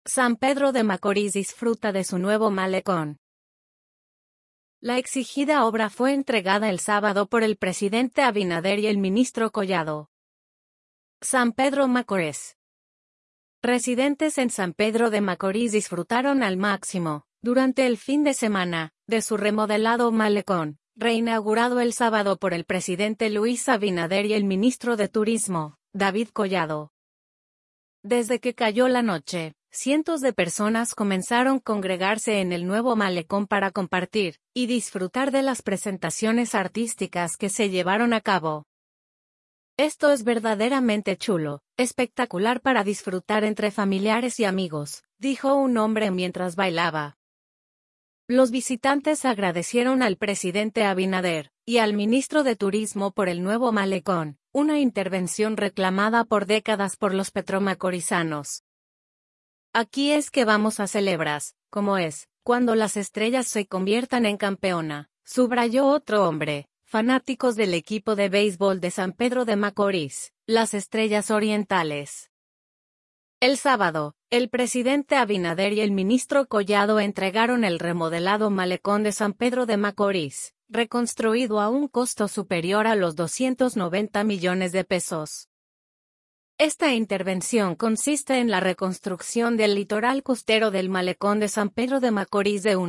San Pedro de Macorís disfruta de su nuevo malecón. La exigida obra fue entregada el sábado por el presidente Abinader y el ministro Collado. San Pedro Macorís. Residentes en San Pedro de Macorís disfrutaron al máximo, durante el fin de semana, de su remodelado malecón, reinaugurado el sábado por el presidente Luis Abinader y el ministro de Turismo, David Collado. Desde que cayó la noche, cientos de personas comenzaron a congregarse en el nuevo malecón para compartir y disfrutar de las presentaciones artísticas que se llevaron a cabo. Esto es verdaderamente chulo, espectacular para disfrutar entre familiares y amigos, dijo un hombre mientras bailaba. Los visitantes agradecieron al presidente Abinader y al ministro de Turismo por el nuevo malecón, una intervención reclamada por décadas por los petromacorizanos. Aquí es que vamos a celebrar, como es, cuando las estrellas se conviertan en campeona, subrayó otro hombre. Fanáticos del equipo de béisbol de San Pedro de Macorís, las Estrellas Orientales. El sábado, el presidente Abinader y el ministro Collado entregaron el remodelado malecón de San Pedro de Macorís, reconstruido a un costo superior a los 290 millones de pesos. Esta intervención consiste en la reconstrucción del litoral costero del malecón de San Pedro de Macorís de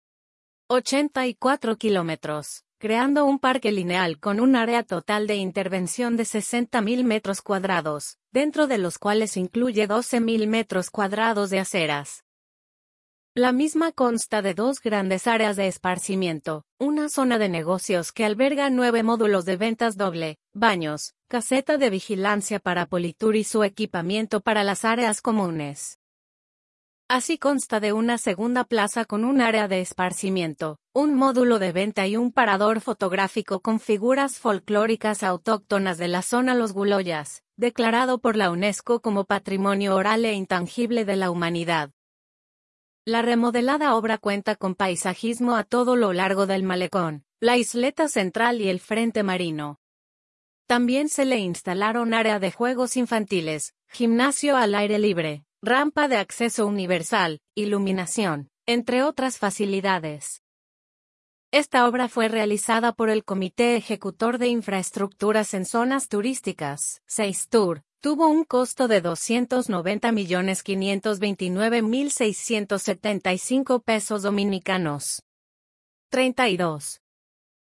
1,84 kilómetros. Creando un parque lineal con un área total de intervención de 60.000 metros cuadrados, dentro de los cuales incluye 12.000 metros cuadrados de aceras. La misma consta de dos grandes áreas de esparcimiento, una zona de negocios que alberga 9 módulos de ventas doble, baños, caseta de vigilancia para Politur y su equipamiento para las áreas comunes. Así consta de una segunda plaza con un área de esparcimiento, un módulo de venta y un parador fotográfico con figuras folclóricas autóctonas de la zona Los Guloyas, declarado por la UNESCO como Patrimonio Oral e Intangible de la Humanidad. La remodelada obra cuenta con paisajismo a todo lo largo del malecón, la isleta central y el frente marino. También se le instalaron área de juegos infantiles, gimnasio al aire libre, rampa de acceso universal, iluminación, entre otras facilidades. Esta obra fue realizada por el Comité Ejecutor de Infraestructuras en Zonas Turísticas, SEISTUR, tuvo un costo de 290.529.675 pesos dominicanos. 32.